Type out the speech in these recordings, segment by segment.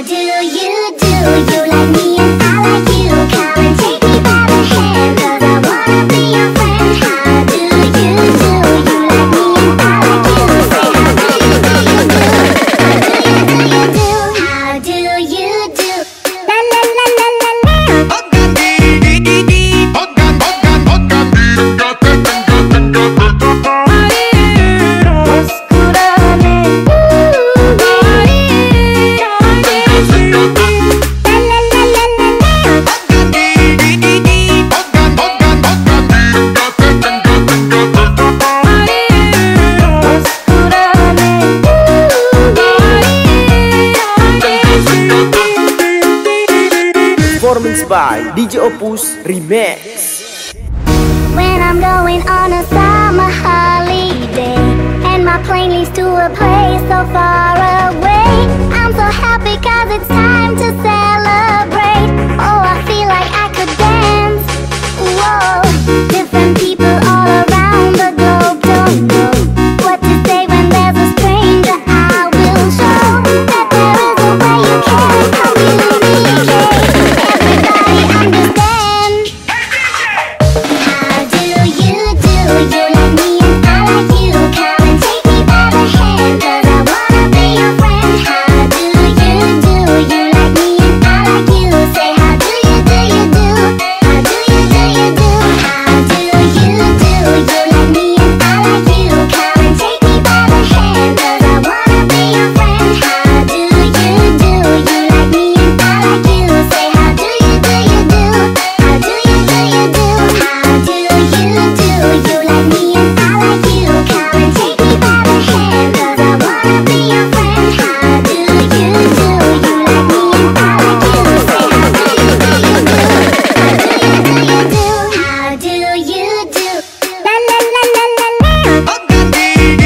Performance by DJ Opus Remix. When I'm going on a summer holiday and my plane leaves to a place so far away, I'm so happy cause it's time to celebrate. Oh, I feel like I could dance. Whoa, different people all around the globe don't know what to say when there's a stranger. I will show that there is a way you can communicate. Everybody understand. How do you do? You like me and I like you. Come and take me by the hand, cause I wanna be your friend. How do you do? You like me and I like you. Say how do you do? You do. How do you do? You do. How do you do? You like me and I like you. Come and take me by the hand, cause I wanna be your friend. How do you do? You like me and I like you. Say how do you do? You do. How do you do? You do. How do you do? You like me and I like you. Come and take me by the hand, cause I wanna be your friend. How do you do? You like me and I like you. Say how do you do? You do. How do you do? You do. How do you do? La la la la la la.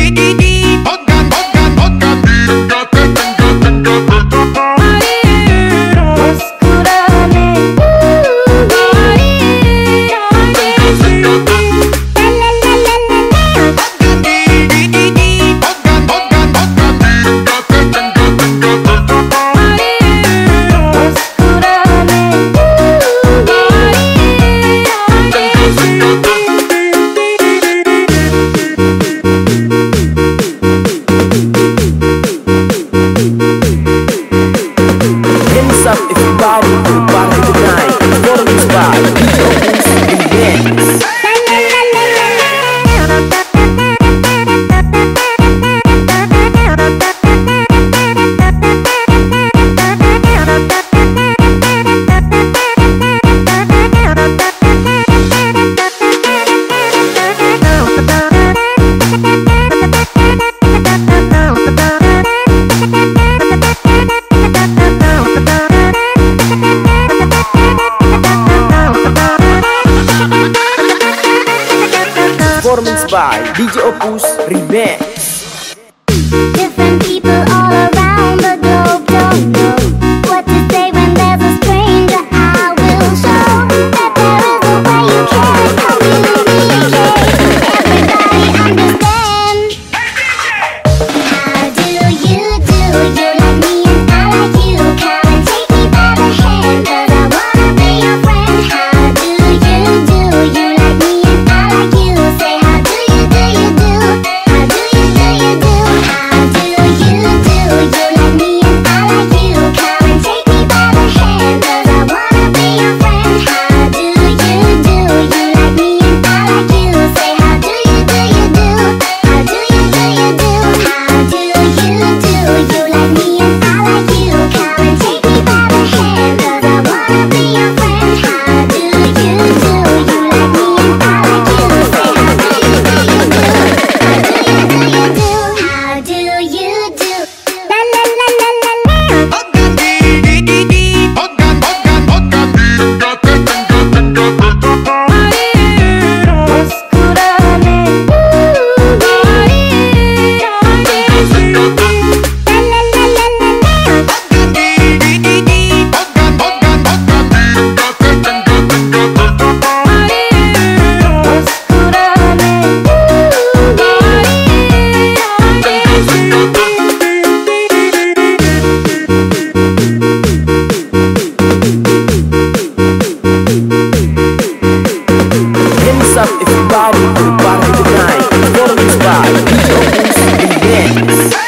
Hands up everybody to party tonight. Performance by DJ Opus Remix. Performance by DJ Opus Remix. Different people all around the globe don't know what to say when there's a stranger. I will show that there is a way you can communicate. Everybody understand. How do you do? You like me and I like you. Come and take me by the hand, cause I wanna be your friend. How do you do? You like me and I like you. Say how do you do? You do. How do you do? dance.